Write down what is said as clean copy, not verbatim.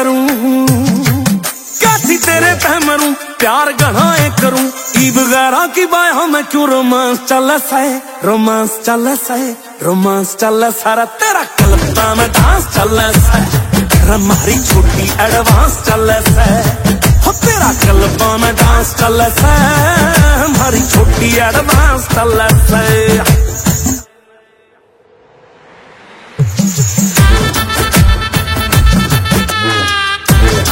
करूं, कैसी तेरे पे मरूं, प्यार गढ़ाए करूं, ई वगैरह की बाया मैं क्यों रोमांस चल सै, रोमांस चल सै, रोमांस चल सारा तेरा कल्पना में डांस चल सै, हमारी छोटी एडवांस चल सै, हो तेरा कल्पना में डांस चल सै, हमारी छोटी एडवांस चल सै।